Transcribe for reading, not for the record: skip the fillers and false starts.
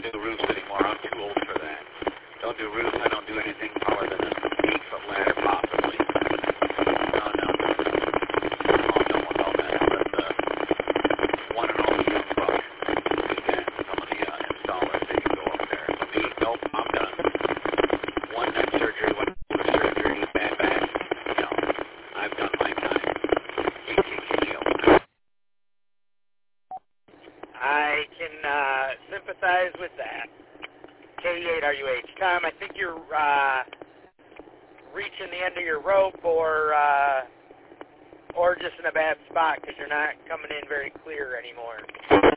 do roofs anymore. I'm too old for that. Don't do roofs. I don't do anything taller than an 8-foot ladder, possibly. No. Oh, no one knows that. That's one and only young buck. And some of the installers, they can go up there. For me, nope, I'm done. One neck surgery, one shoulder surgery, bad back. No, I've done my time. I can sympathize with that. K8RUH. Tom, I think you're reaching the end of your rope or just in a bad spot because you're not coming in very clear anymore.